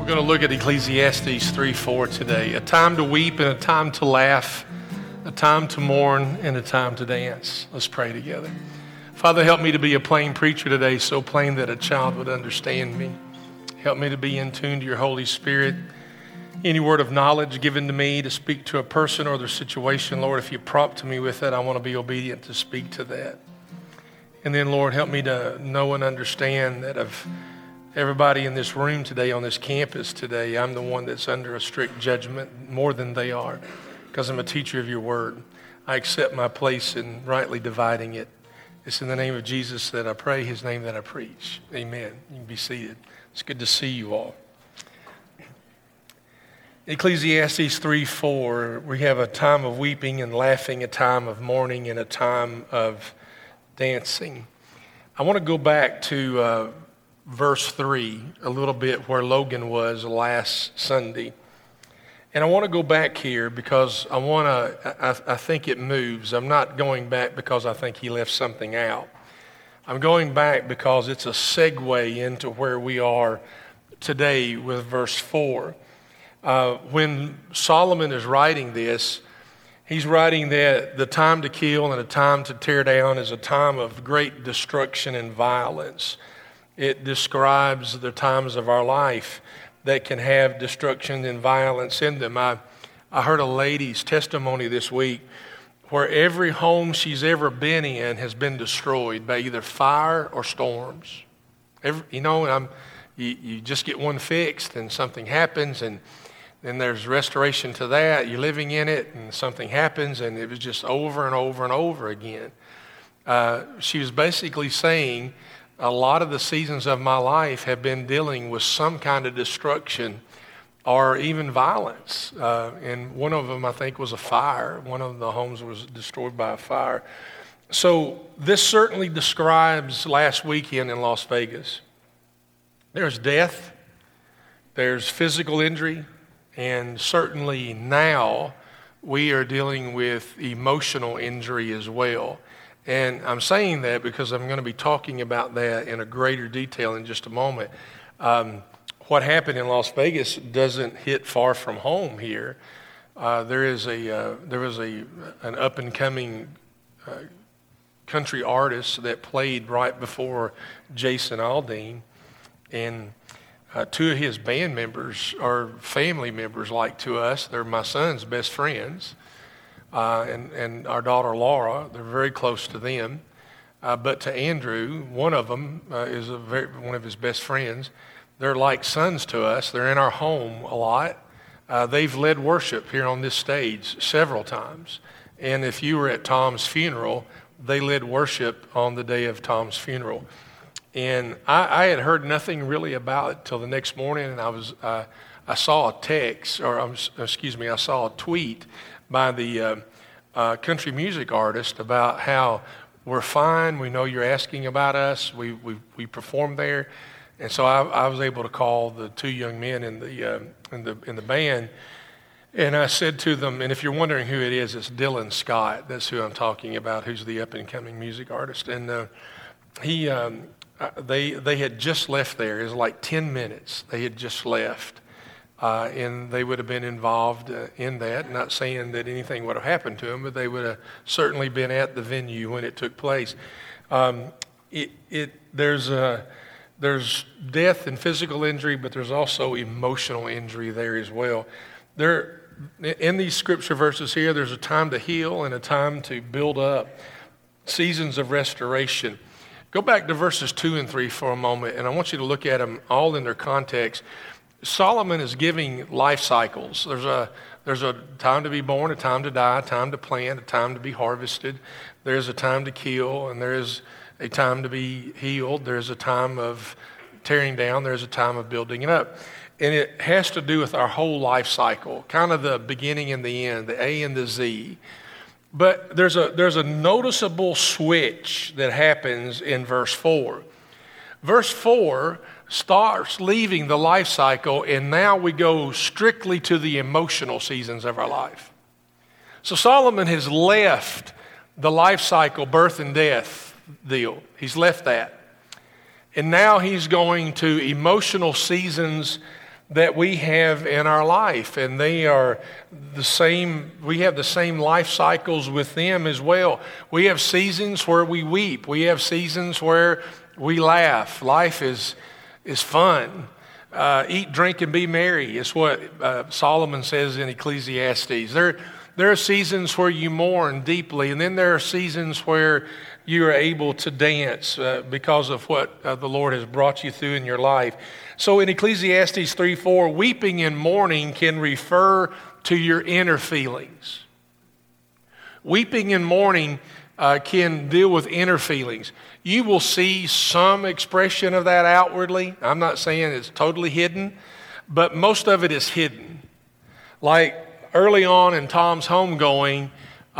We're going to look at Ecclesiastes 3:4 today. A time to weep and a time to laugh, a time to mourn and a time to dance. Let's pray together. Father, help me to be a plain preacher today, so plain that a child would understand me. Help me to be in tune to your Holy Spirit. Any word of knowledge given to me to speak to a person or their situation, Lord, if you prompt me with it, I want to be obedient to speak to that. And then, Lord, help me to know and understand that of everybody in this room today, on this campus today, I'm the one that's under a strict judgment more than they are, because I'm a teacher of your word. I accept my place in rightly dividing it. It's in the name of Jesus that I pray, his name that I preach. Amen. You can be seated. It's good to see you all. Ecclesiastes 3:4, we have a time of weeping and laughing, a time of mourning, and a time of dancing. I want to go back to verse 3 a little bit where Logan was last Sunday. And I want to go back here because I think it moves. I'm not going back because I think he left something out. I'm going back because it's a segue into where we are today with verse 4. When Solomon is writing this, he's writing that the time to kill and the time to tear down is a time of great destruction and violence. It describes the times of our life that can have destruction and violence in them. I heard a lady's testimony this week where every home she's ever been in has been destroyed by either fire or storms. You just get one fixed and something happens, and then there's restoration to that. You're living in it and something happens, and it was just over and over and over again. She was basically saying, a lot of the seasons of my life have been dealing with some kind of destruction or even violence. And one of them, I think, was a fire. One of the homes was destroyed by a fire. So this certainly describes last weekend in Las Vegas. There's death, there's physical injury, and certainly now we are dealing with emotional injury as well. And I'm saying that because I'm going to be talking about that in a greater detail in just a moment. What happened in Las Vegas doesn't hit far from home here. There was an up-and-coming country artist that played right before Jason Aldean, and two of his band members are family members like to us. They're my son's best friends. And our daughter Laura, they're very close to them. But to Andrew, one of them is one of his best friends. They're like sons to us. They're in our home a lot. They've led worship here on this stage several times. And if you were at Tom's funeral, they led worship on the day of Tom's funeral. And I had heard nothing really about it till the next morning, and I saw a tweet by the country music artist about how we're fine. We know you're asking about us. We performed there, and so I was able to call the two young men in the band, and I said to them, and if you're wondering who it is, it's Dylan Scott. That's who I'm talking about. Who's the up and coming music artist, and they had just left there. It was like 10 minutes. They had just left. And they would have been involved in that. Not saying that anything would have happened to them, but they would have certainly been at the venue when it took place. There's death and physical injury, but there's also emotional injury there as well. In these scripture verses here, there's a time to heal and a time to build up, seasons of restoration. Go back to verses 2 and 3 for a moment, and I want you to look at them all in their context. Solomon is giving life cycles. There's a time to be born, a time to die, a time to plant, a time to be harvested. There's a time to kill, and there is a time to be healed. There's a time of tearing down. There's a time of building it up. And it has to do with our whole life cycle, kind of the beginning and the end, the A and the Z. But there's a noticeable switch that happens in verse 4. Verse 4 starts leaving the life cycle, and now we go strictly to the emotional seasons of our life. So Solomon has left the life cycle, birth and death deal. He's left that. And now he's going to emotional seasons that we have in our life, and they are the same. We have the same life cycles with them as well. We have seasons where we weep. We have seasons where we laugh. Life is fun. Eat, drink, and be merry is what Solomon says in Ecclesiastes. There are seasons where you mourn deeply, and then there are seasons where you are able to dance because of what the Lord has brought you through in your life. So in Ecclesiastes 3:4, weeping and mourning can refer to your inner feelings. Weeping and mourning can deal with inner feelings. You will see some expression of that outwardly. I'm not saying it's totally hidden, but most of it is hidden. Like early on in Tom's homegoing,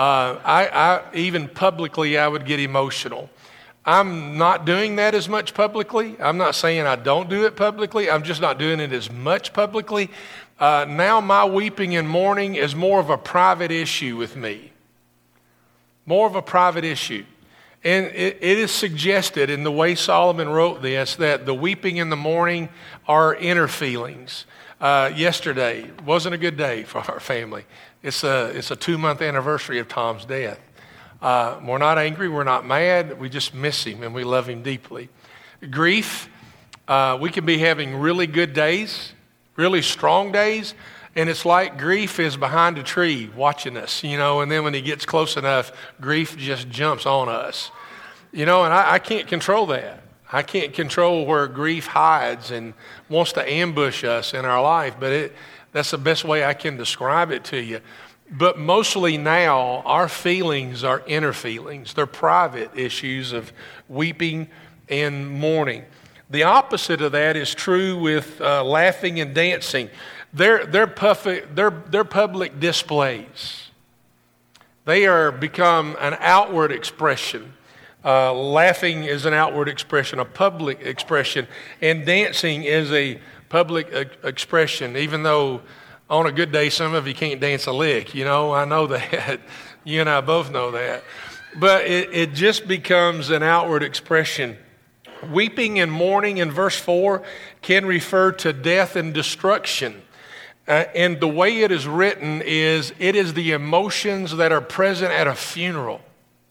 I even publicly, I would get emotional. I'm not doing that as much publicly. I'm not saying I don't do it publicly. I'm just not doing it as much publicly. Now my weeping and mourning is more of a private issue with me. More of a private issue. And it is suggested in the way Solomon wrote this that the weeping and the mourning are inner feelings. Yesterday wasn't a good day for our family. It's a 2-month anniversary of Tom's death. We're not angry, we're not mad, we just miss him and we love him deeply. Grief, we can be having really good days, really strong days, and it's like grief is behind a tree watching us, and then when he gets close enough, grief just jumps on us. And I can't control that. I can't control where grief hides and wants to ambush us in our life, but that's the best way I can describe it to you. But mostly now, our feelings are inner feelings. They're private issues of weeping and mourning. The opposite of that is true with laughing and dancing. They're public displays. They are become an outward expression. Laughing is an outward expression, a public expression, and dancing is a public expression, even though on a good day, some of you can't dance a lick. I know that. You and I both know that. But it just becomes an outward expression. Weeping and mourning in verse 4 can refer to death and destruction. And the way it is written is, it is the emotions that are present at a funeral.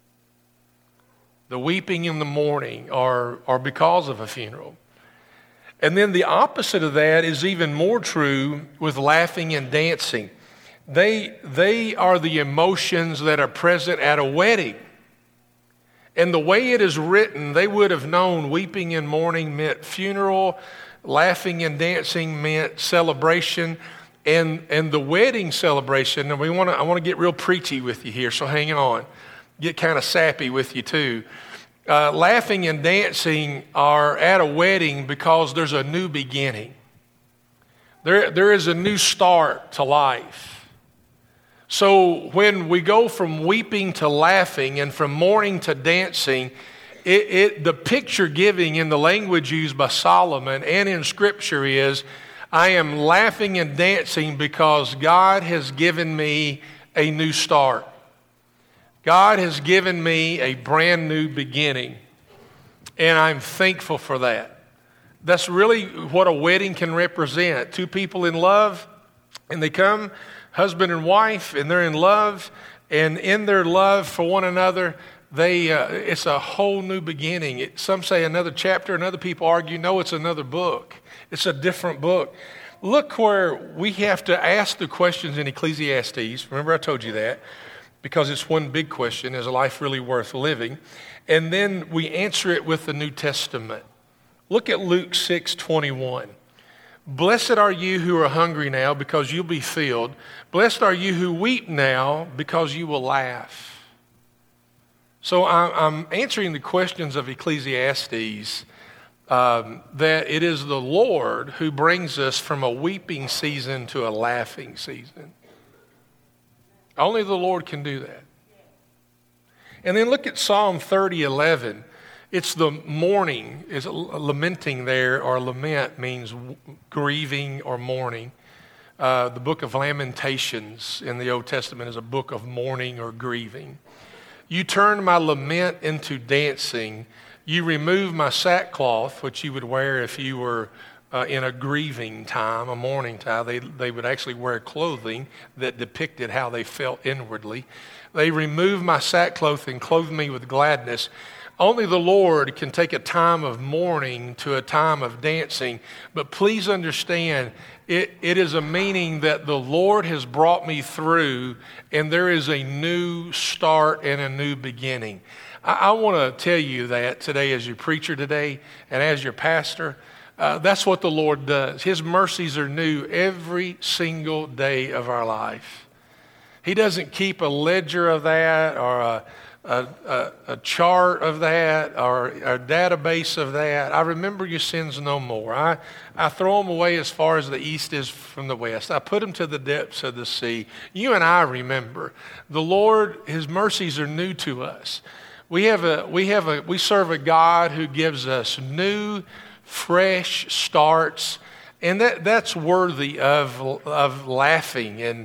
The weeping and the mourning are because of a funeral. And then the opposite of that is even more true with laughing and dancing. They are the emotions that are present at a wedding. And the way it is written, they would have known weeping and mourning meant funeral, laughing and dancing meant celebration, and the wedding celebration. And I want to get real preachy with you here, so hang on. Get kind of sappy with you too. Laughing and dancing are at a wedding because there's a new beginning. There is a new start to life. So when we go from weeping to laughing and from mourning to dancing, the picture giving in the language used by Solomon and in Scripture is, I am laughing and dancing because God has given me a new start. God has given me a brand new beginning, and I'm thankful for that. That's really what a wedding can represent. Two people in love, and they come, husband and wife, and they're in love, and in their love for one another, it's a whole new beginning. Some say another chapter, and other people argue, no, it's another book. It's a different book. Look where we have to ask the questions in Ecclesiastes. Remember I told you that. Because it's one big question, is a life really worth living? And then we answer it with the New Testament. Look at Luke 6:21. Blessed are you who are hungry now, because you'll be filled. Blessed are you who weep now, because you will laugh. So I'm answering the questions of Ecclesiastes, that it is the Lord who brings us from a weeping season to a laughing season. Only the Lord can do that. And then look at Psalm 30:11. It's the mourning, is lamenting there, or lament means grieving or mourning. The book of Lamentations in the Old Testament is a book of mourning or grieving. You turn my lament into dancing. You remove my sackcloth, which you would wear if you were in a grieving time, a mourning time. They would actually wear clothing that depicted how they felt inwardly. They removed my sackcloth and clothed me with gladness. Only the Lord can take a time of mourning to a time of dancing. But please understand, it is a meaning that the Lord has brought me through, and there is a new start and a new beginning. I want to tell you that today as your preacher today and as your pastor. That's what the Lord does. His mercies are new every single day of our life. He doesn't keep a ledger of that or a chart of that or a database of that. I remember your sins no more. I throw them away as far as the east is from the west. I put them to the depths of the sea. You and I remember. The Lord, His mercies are new to us. We serve a God who gives us new, fresh starts, and that's worthy of laughing and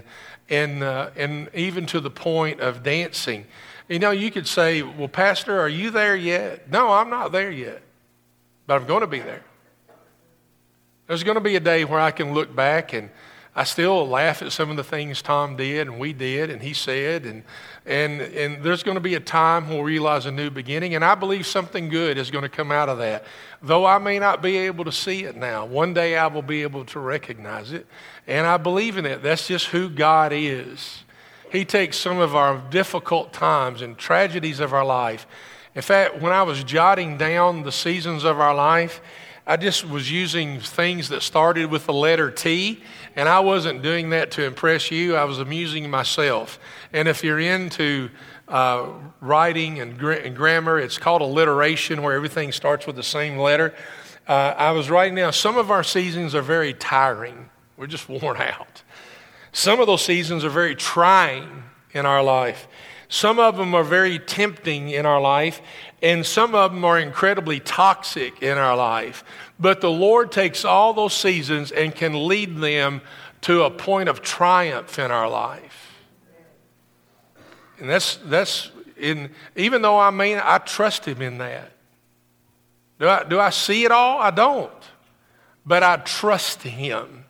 even to the point of dancing. You know, you could say, well, Pastor, are you there yet? No, I'm not there yet, but I'm going to be there. There's going to be a day where I can look back and I still laugh at some of the things Tom did and we did and he said, and there's going to be a time where we realize a new beginning, and I believe something good is going to come out of that. Though I may not be able to see it now, one day I will be able to recognize it, and I believe in it. That's just who God is. He takes some of our difficult times and tragedies of our life. In fact, when I was jotting down the seasons of our life, I just was using things that started with the letter T, and I wasn't doing that to impress you. I was amusing myself. And if you're into writing and grammar, it's called alliteration, where everything starts with the same letter. I was writing down, some of our seasons are very tiring. We're just worn out. Some of those seasons are very trying in our life. Some of them are very tempting in our life, and some of them are incredibly toxic in our life. But the Lord takes all those seasons and can lead them to a point of triumph in our life. And that's even though I trust Him in that. Do I see it all? I don't. But I trust Him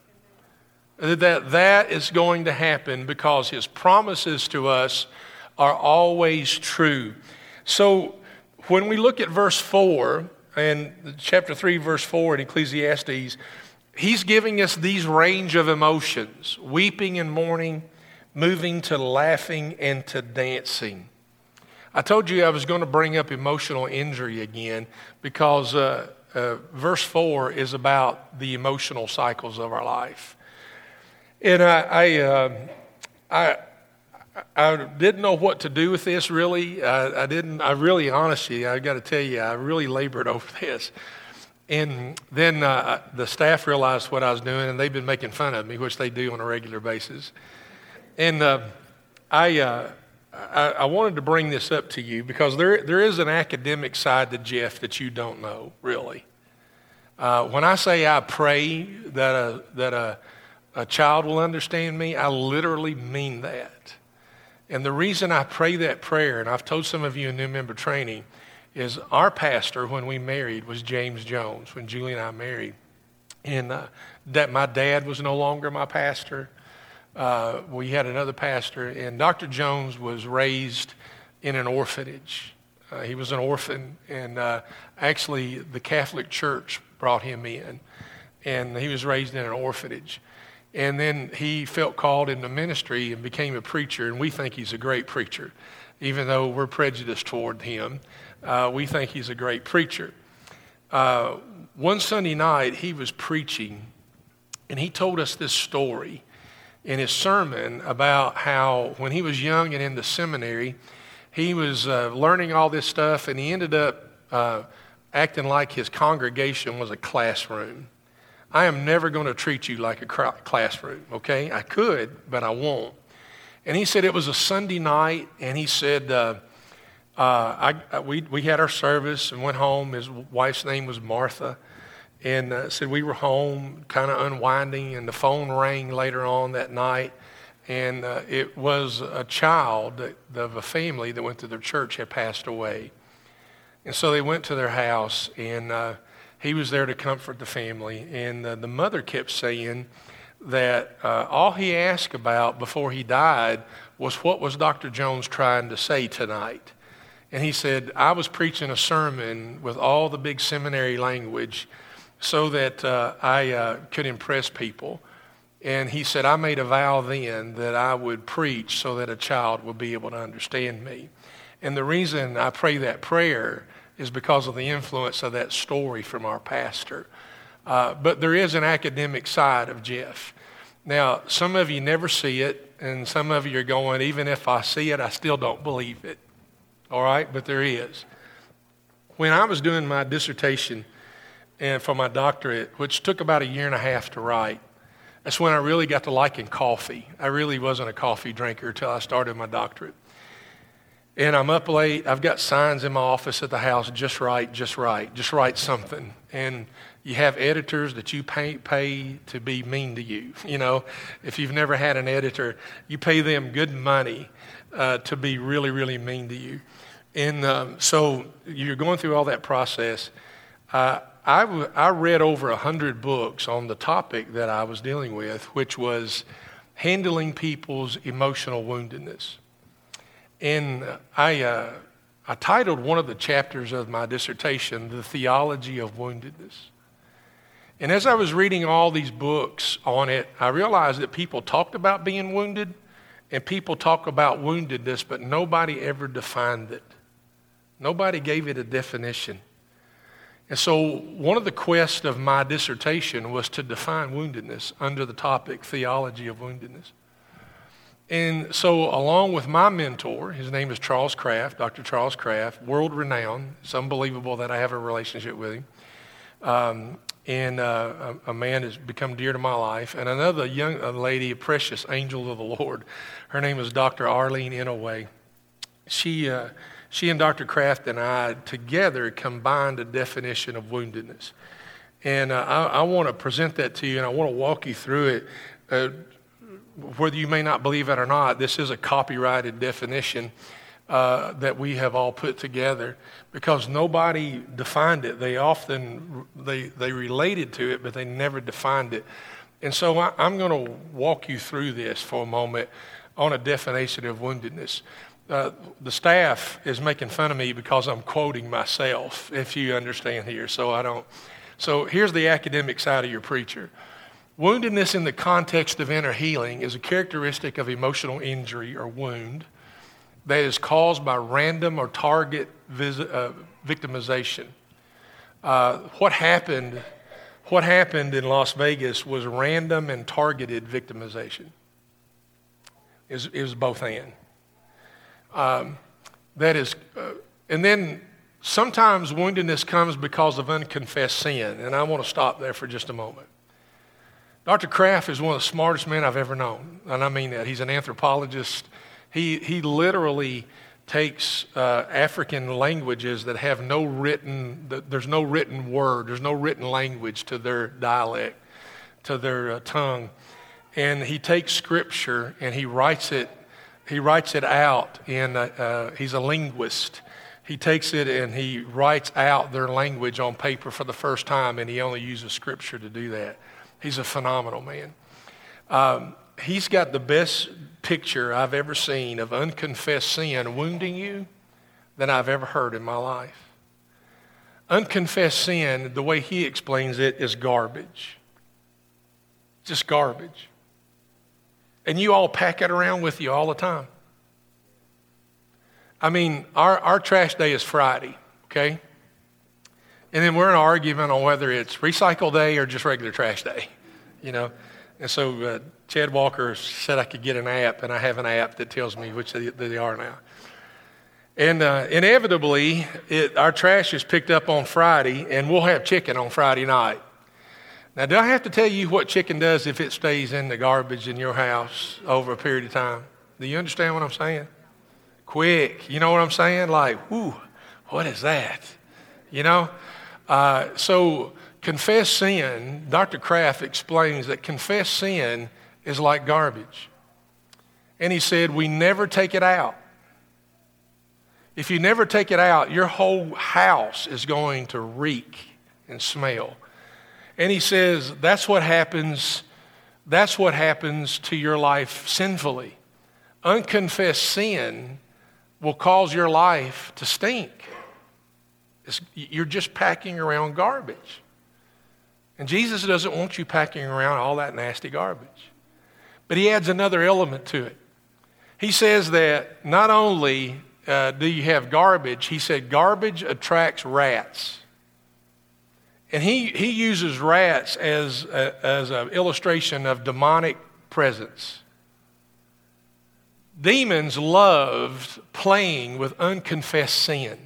that is going to happen, because His promises to us are always true. So when we look at verse 4 and chapter 3, verse 4 in Ecclesiastes, he's giving us these range of emotions: weeping and mourning, moving to laughing and to dancing. I told you I was going to bring up emotional injury again, because verse 4 is about the emotional cycles of our life. And I didn't know what to do with this, really. I really, honestly, I got to tell you, I really labored over this. And then the staff realized what I was doing, and they've been making fun of me, which they do on a regular basis. And I wanted to bring this up to you, because there is an academic side to Jeff that you don't know, really. When I say I pray that a child will understand me, I literally mean that. And the reason I pray that prayer, and I've told some of you in new member training, is our pastor when we married was James Jones, when Julie and I married. And that my dad was no longer my pastor. We had another pastor, and Dr. Jones was raised in an orphanage. He was an orphan, and actually the Catholic Church brought him in, and he was raised in an orphanage. And then he felt called into ministry and became a preacher, and we think he's a great preacher. Even though we're prejudiced toward him, we think he's a great preacher. One Sunday night, he was preaching, and he told us this story in his sermon about how when he was young and in the seminary, he was learning all this stuff, and he ended up acting like his congregation was a classroom. I am never going to treat you like a classroom, okay? I could, but I won't. And he said it was a Sunday night, and he said, we had our service and went home. His wife's name was Martha, and said we were home kind of unwinding, and the phone rang later on that night, and it was a child of a family that went to their church had passed away. And so they went to their house, and he was there to comfort the family. And the mother kept saying that all he asked about before he died was, what was Dr. Jones trying to say tonight? And he said, I was preaching a sermon with all the big seminary language so that I could impress people. And he said, I made a vow then that I would preach so that a child would be able to understand me. And the reason I pray that prayer is because of the influence of that story from our pastor. But there is an academic side of Jeff. Now, some of you never see it, and some of you are going, even if I see it, I still don't believe it. All right? But there is. When I was doing my dissertation and for my doctorate, which took about 1.5 years to write, that's when I really got to liking coffee. I really wasn't a coffee drinker until I started my doctorate. And I'm up late. I've got signs in my office at the house, just write something. And you have editors that you pay to be mean to you. You know, if you've never had an editor, you pay them good money to be really, really mean to you. And so you're going through all that process. I read over 100 books on the topic that I was dealing with, which was handling people's emotional woundedness. And I titled one of the chapters of my dissertation, The Theology of Woundedness. And as I was reading all these books on it, I realized that people talked about being wounded and people talk about woundedness, but nobody ever defined it. Nobody gave it a definition. And so one of the quests of my dissertation was to define woundedness under the topic Theology of Woundedness. And so along with my mentor, his name is Charles Kraft, Dr. Charles Kraft, world-renowned. It's unbelievable that I have a relationship with him. And a man has become dear to my life. And another young lady, a precious angel of the Lord, her name is Dr. Arlene Inouye. She and Dr. Kraft and I together combined a definition of woundedness. And I want to present that to you, and I want to walk you through it. Whether you may not believe it or not, this is a copyrighted definition that we have all put together because nobody defined it. They often, they related to it, but they never defined it. And so I'm going to walk you through this for a moment on a definition of woundedness. The staff is making fun of me because I'm quoting myself, if you understand here. So here's the academic side of your preacher. Woundedness in the context of inner healing is a characteristic of emotional injury or wound that is caused by random or target victimization. What happened in Las Vegas was random and targeted victimization. It was both and. And then sometimes woundedness comes because of unconfessed sin, and I want to stop there for just a moment. Dr. Kraft is one of the smartest men I've ever known, and I mean that. He's an anthropologist. He literally takes African languages that have there's no written word, there's no written language to their dialect, to their tongue, and he takes scripture and he writes it out, and he's a linguist. He takes it and he writes out their language on paper for the first time, and he only uses scripture to do that. He's a phenomenal man. He's got the best picture I've ever seen of unconfessed sin wounding you than I've ever heard in my life. Unconfessed sin, the way he explains it, is garbage. Just garbage. And you all pack it around with you all the time. I mean, our trash day is Friday, okay? And then we're in an argument on whether it's recycle day or just regular trash day, you know? And so Chad Walker said I could get an app, and I have an app that tells me which they are now. And inevitably, our trash is picked up on Friday, and we'll have chicken on Friday night. Now, do I have to tell you what chicken does if it stays in the garbage in your house over a period of time? Do you understand what I'm saying? Quick. You know what I'm saying? Like, whoo, what is that? You know? So confessed sin, Dr. Kraft explains that confessed sin is like garbage. And he said, we never take it out. If you never take it out, your whole house is going to reek and smell. And he says that's what happens to your life sinfully. Unconfessed sin will cause your life to stink. You're just packing around garbage. And Jesus doesn't want you packing around all that nasty garbage. But he adds another element to it. He says that not only do you have garbage, he said garbage attracts rats. And he uses rats as an illustration of demonic presence. Demons loved playing with unconfessed sin.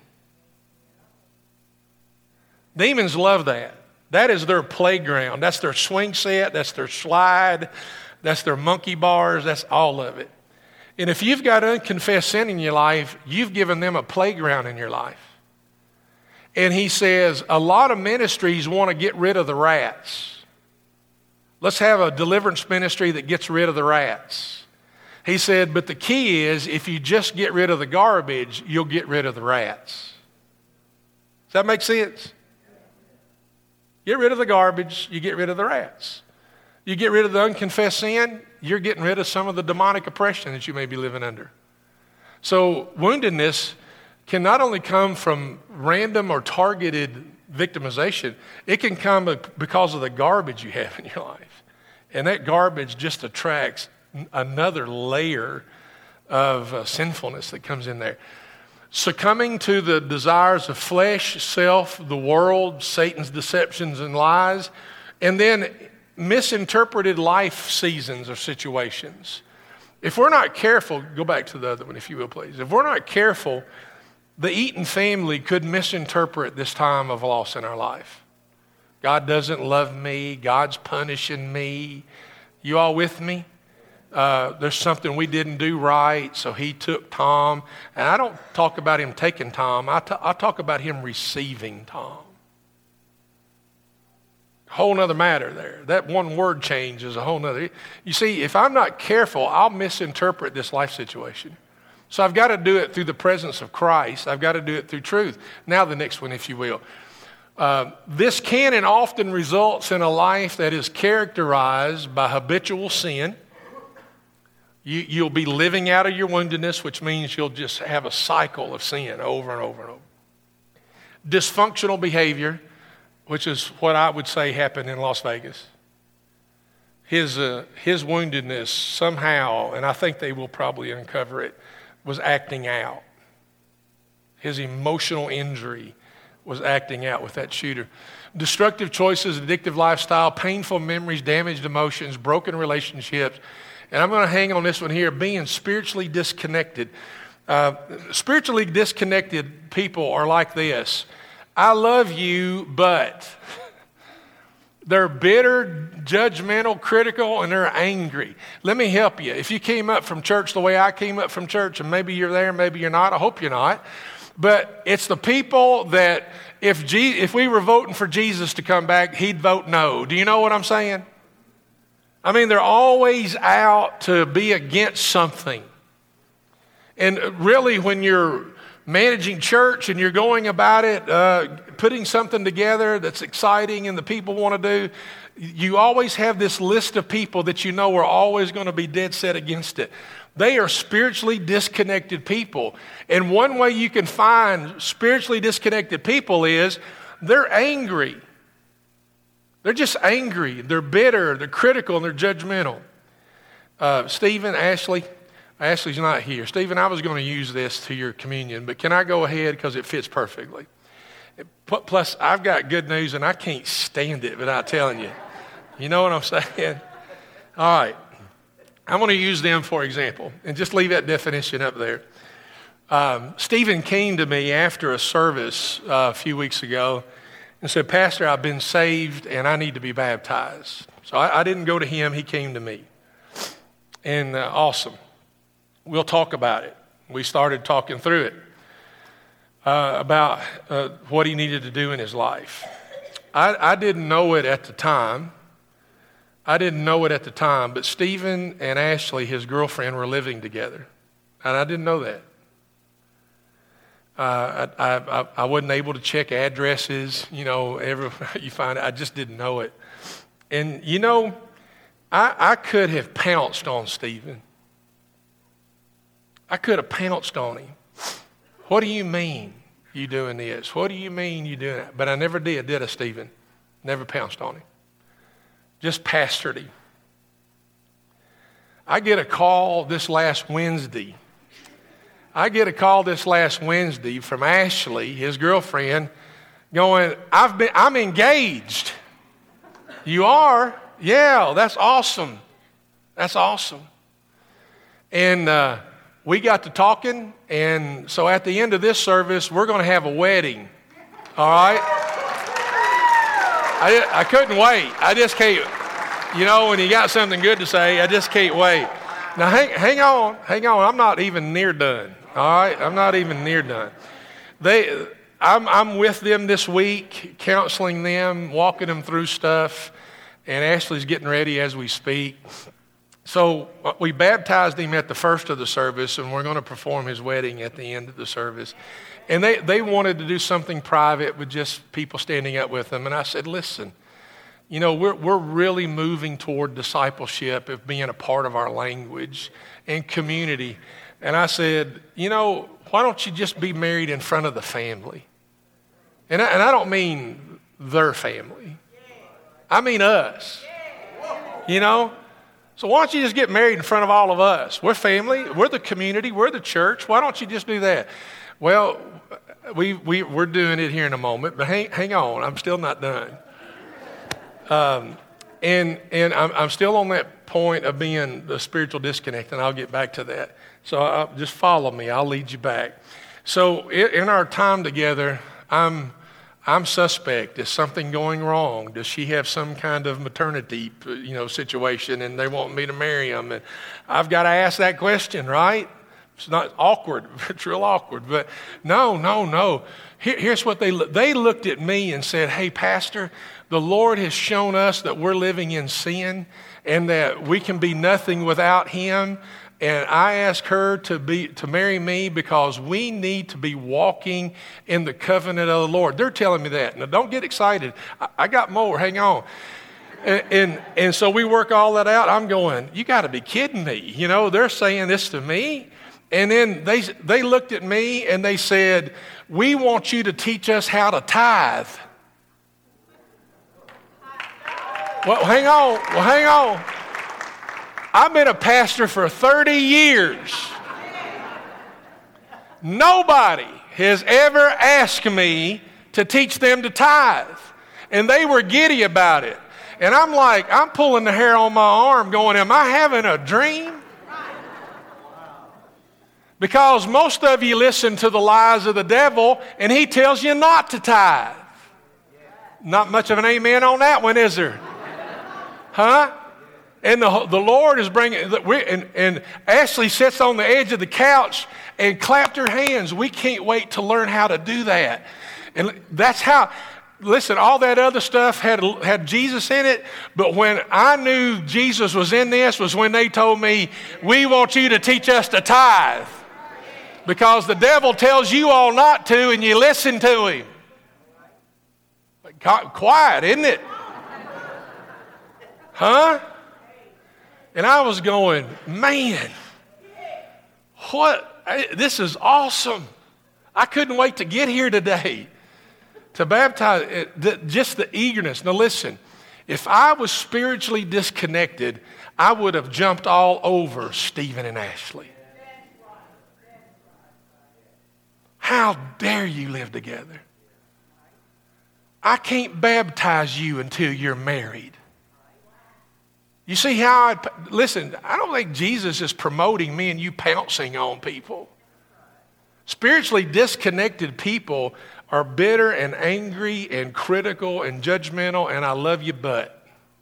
Demons love that. That is their playground. That's their swing set. That's their slide. That's their monkey bars. That's all of it. And if you've got unconfessed sin in your life, you've given them a playground in your life. And he says a lot of ministries want to get rid of the rats. Let's have a deliverance ministry that gets rid of the rats. He said, but the key is if you just get rid of the garbage, you'll get rid of the rats. Does that make sense? Get rid of the garbage, you get rid of the rats. You get rid of the unconfessed sin, you're getting rid of some of the demonic oppression that you may be living under. So woundedness can not only come from random or targeted victimization, it can come because of the garbage you have in your life. And that garbage just attracts another layer of sinfulness that comes in there. Succumbing to the desires of flesh, self, the world, Satan's deceptions and lies, and then misinterpreted life seasons or situations. If we're not careful, go back to the other one if you will please. If we're not careful, the Eaton family could misinterpret this time of loss in our life. God doesn't love me. God's punishing me. You all with me? There's something we didn't do right, so he took Tom. And I don't talk about him taking Tom. I talk about him receiving Tom. Whole nother matter there. That one word change is a whole nother. You see, if I'm not careful, I'll misinterpret this life situation. So I've got to do it through the presence of Christ. I've got to do it through truth. Now the next one, if you will. This can and often results in a life that is characterized by habitual sin. You'll be living out of your woundedness, which means you'll just have a cycle of sin over and over and over. Dysfunctional behavior, which is what I would say happened in Las Vegas. His woundedness somehow, and I think they will probably uncover it, was acting out. His emotional injury was acting out with that shooter. Destructive choices, addictive lifestyle, painful memories, damaged emotions, broken relationships. And I'm going to hang on this one here, being spiritually disconnected. Spiritually disconnected people are like this. I love you, but they're bitter, judgmental, critical, and they're angry. Let me help you. If you came up from church the way I came up from church, and maybe you're there, maybe you're not, I hope you're not, but it's the people that if we were voting for Jesus to come back, he'd vote no. Do you know what I'm saying? I mean, they're always out to be against something. And really, when you're managing church and you're going about it, putting something together that's exciting and the people want to do, you always have this list of people that you know are always going to be dead set against it. They are spiritually disconnected people. And one way you can find spiritually disconnected people is they're angry. They're just angry. They're bitter. They're critical. And they're judgmental. Stephen, Ashley's not here. Stephen, I was going to use this to your communion, but can I go ahead because it fits perfectly? Plus, I've got good news, and I can't stand it without telling you. You know what I'm saying? All right. I'm going to use them for example, and just leave that definition up there. Stephen came to me after a service a few weeks ago and said, Pastor, I've been saved, and I need to be baptized. So I didn't go to him. He came to me. And awesome. We'll talk about it. We started talking through it about what he needed to do in his life. I didn't know it at the time. But Stephen and Ashley, his girlfriend, were living together. And I didn't know that. I wasn't able to check addresses, you find I just didn't know it. And, I could have pounced on Stephen. I could have pounced on him. What do you mean you doing this? What do you mean you doing that? But I never did I, Stephen? Never pounced on him. Just pastored him. I get a call this last Wednesday. From Ashley, his girlfriend, going, I'm engaged. You are? Yeah, that's awesome. That's awesome. And we got to talking, and so at the end of this service, we're going to have a wedding. All right? I couldn't wait. I just can't. When you got something good to say, I just can't wait. Now, hang on. I'm not even near done. All right? I'm not even near done. I'm with them this week, counseling them, walking them through stuff, and Ashley's getting ready as we speak. So we baptized him at the first of the service, and we're going to perform his wedding at the end of the service. And they wanted to do something private with just people standing up with them. And I said, listen, we're really moving toward discipleship of being a part of our language and community. And I said, why don't you just be married in front of the family? And I don't mean their family. I mean us. So why don't you just get married in front of all of us? We're family. We're the community. We're the church. Why don't you just do that? Well, we're doing it here in a moment, but hang on. I'm still not done. And I'm still on that point of being the spiritual disconnect, and I'll get back to that. So just follow me. I'll lead you back. So in our time together, I'm suspect. Is something going wrong? Does she have some kind of maternity, situation, and they want me to marry him? And I've got to ask that question, right? It's not awkward. It's real awkward. But no. Here's what they looked at me and said, hey, Pastor, the Lord has shown us that we're living in sin and that we can be nothing without him. And I asked her to marry me because we need to be walking in the covenant of the Lord. They're telling me that. Now, don't get excited. I got more. Hang on. And so we work all that out. I'm going, you got to be kidding me. They're saying this to me. And then they looked at me and they said, we want you to teach us how to tithe. Well, hang on. I've been a pastor for 30 years. Nobody has ever asked me to teach them to tithe. And they were giddy about it. And I'm pulling the hair on my arm going, am I having a dream? Because most of you listen to the lies of the devil and he tells you not to tithe. Not much of an amen on that one, is there? Huh? And the Lord is bringing, and Ashley sits on the edge of the couch and clapped her hands. We can't wait to learn how to do that. And that's how, listen, all that other stuff had Jesus in it, but when I knew Jesus was in this was when they told me, we want you to teach us to tithe. Because the devil tells you all not to and you listen to him. Quiet, isn't it? Huh? And I was going, man, this is awesome. I couldn't wait to get here today to baptize. Just the eagerness. Now listen, if I was spiritually disconnected, I would have jumped all over Stephen and Ashley. How dare you live together? I can't baptize you until you're married. You see how listen, I don't think Jesus is promoting me and you pouncing on people. Spiritually disconnected people are bitter and angry and critical and judgmental and I love you but.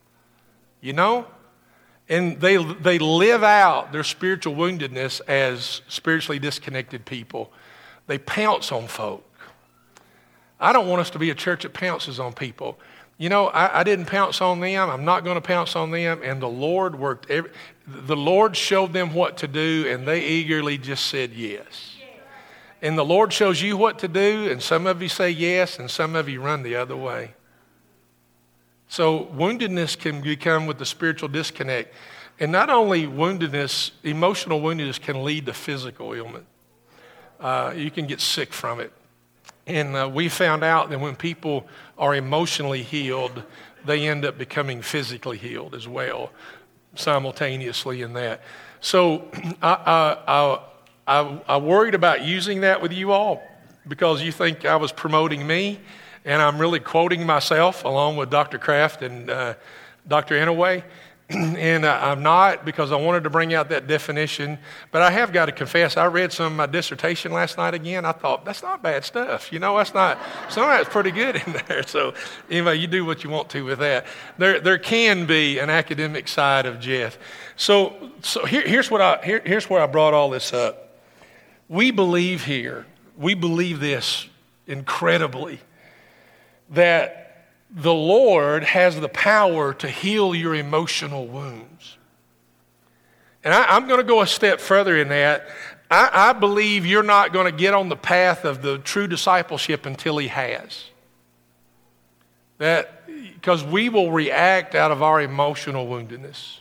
And they live out their spiritual woundedness as spiritually disconnected people. They pounce on folk. I don't want us to be a church that pounces on people. I didn't pounce on them. I'm not going to pounce on them. And the Lord the Lord showed them what to do, and they eagerly just said yes. And the Lord shows you what to do, and some of you say yes, and some of you run the other way. So woundedness can become with the spiritual disconnect. And not only woundedness, emotional woundedness can lead to physical ailment. You can get sick from it. And we found out that when people are emotionally healed, they end up becoming physically healed as well, simultaneously in that. So I worried about using that with you all because you think I was promoting me, and I'm really quoting myself along with Dr. Kraft and Dr. Inouye. And I'm not, because I wanted to bring out that definition. But I have got to confess, I read some of my dissertation last night again. I thought, that's not bad stuff. You know, some of that's pretty good in there. So anyway, you do what you want to with that. There can be an academic side of Jeff. So here's where I brought all this up. We believe this incredibly, that the Lord has the power to heal your emotional wounds. And I'm going to go a step further in that. I believe you're not going to get on the path of the true discipleship until he has. Because we will react out of our emotional woundedness.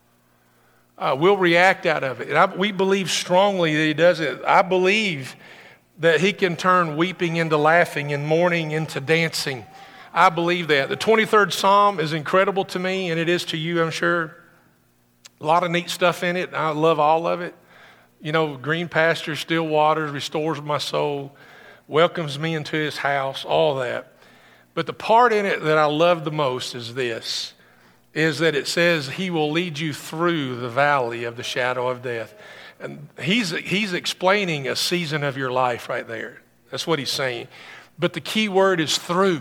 We'll react out of it. And we believe strongly that he does it. I believe that he can turn weeping into laughing and mourning into dancing. I believe that. The 23rd Psalm is incredible to me, and it is to you, I'm sure. A lot of neat stuff in it. I love all of it. You know, green pastures, still waters, restores my soul, welcomes me into his house, all that. But the part in it that I love the most is this, is that it says he will lead you through the valley of the shadow of death. And he's explaining a season of your life right there. That's what he's saying. But the key word is through.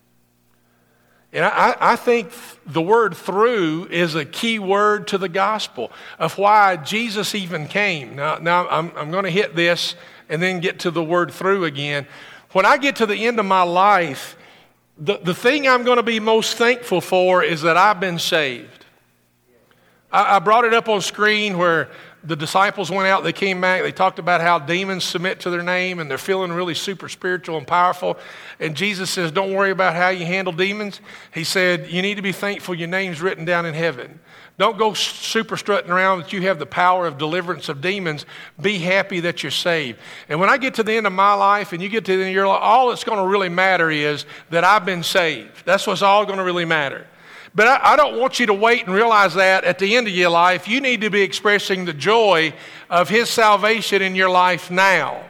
And I think the word through is a key word to the gospel of why Jesus even came. Now I'm going to hit this and then get to the word through again. When I get to the end of my life, the thing I'm going to be most thankful for is that I've been saved. I brought it up on screen where the disciples went out, they came back, they talked about how demons submit to their name and they're feeling really super spiritual and powerful. And Jesus says, don't worry about how you handle demons. He said, you need to be thankful your name's written down in heaven. Don't go super strutting around that you have the power of deliverance of demons. Be happy that you're saved. And when I get to the end of my life and you get to the end of your life, all that's going to really matter is that I've been saved. That's what's all going to really matter. But I don't want you to wait and realize that at the end of your life. You need to be expressing the joy of his salvation in your life now.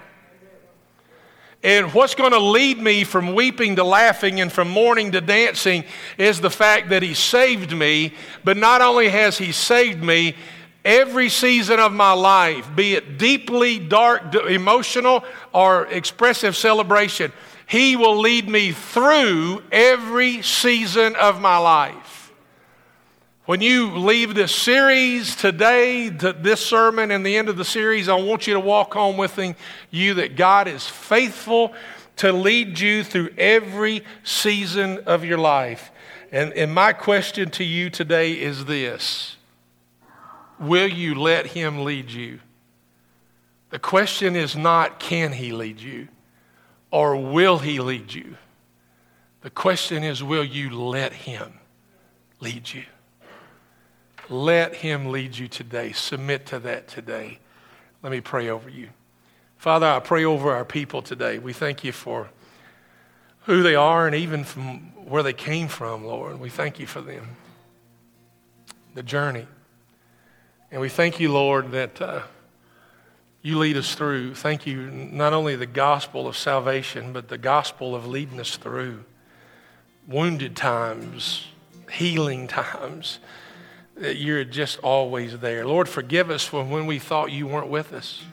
And what's going to lead me from weeping to laughing and from mourning to dancing is the fact that he saved me. But not only has he saved me, every season of my life, be it deeply dark, emotional, or expressive celebration, he will lead me through every season of my life. When you leave this series today, this sermon and the end of the series, I want you to walk home with you that God is faithful to lead you through every season of your life. And my question to you today is this: will you let him lead you? The question is not, can he lead you? Or will he lead you? The question is, will you let him lead you? Let him lead you today. Submit to that today. Let me pray over you. Father, I pray over our people today. We thank you for who they are and even from where they came from, Lord. We thank you for them, the journey. And we thank you, Lord, that you lead us through. Thank you, not only the gospel of salvation, but the gospel of leading us through wounded times, healing times. That you're just always there. Lord, forgive us for when we thought you weren't with us.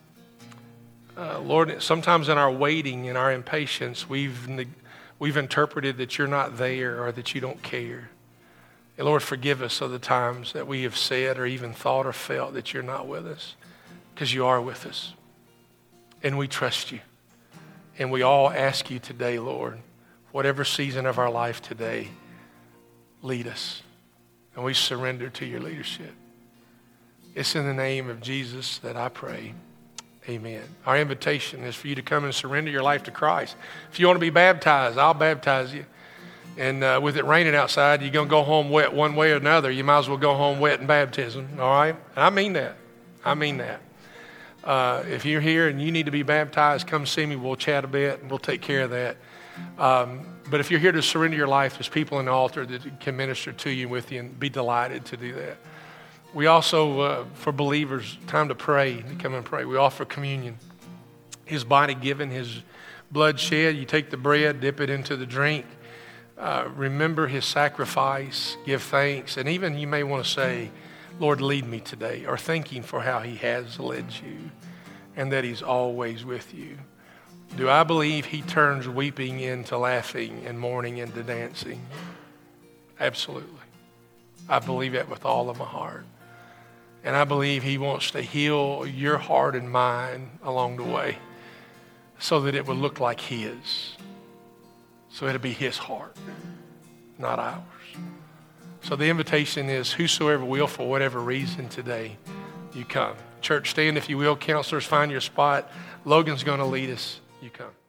Lord, sometimes in our waiting, in our impatience, we've interpreted that you're not there or that you don't care. And Lord, forgive us of the times that we have said or even thought or felt that you're not with us, because you are with us. And we trust you. And we all ask you today, Lord, whatever season of our life today, lead us. And we surrender to your leadership. It's in the name of Jesus that I pray. Amen. Our invitation is for you to come and surrender your life to Christ. If you want to be baptized, I'll baptize you. And with it raining outside, you're going to go home wet one way or another. You might as well go home wet in baptism, all right? And I mean that. I mean that. If you're here and you need to be baptized, come see me. We'll chat a bit and we'll take care of that. But if you're here to surrender your life, there's people in the altar that can minister to you with you and be delighted to do that. We also, for believers, time to pray, to come and pray. We offer communion. His body given, his blood shed. You take the bread, dip it into the drink. Remember his sacrifice, give thanks. And even you may want to say, Lord, lead me today, or thanking for how he has led you and that he's always with you. Do I believe he turns weeping into laughing and mourning into dancing? Absolutely. I believe that with all of my heart. And I believe he wants to heal your heart and mind along the way so that it would look like his. So it'll be his heart, not ours. So the invitation is, whosoever will, for whatever reason today, you come. Church, stand if you will. Counselors, find your spot. Logan's going to lead us. You come.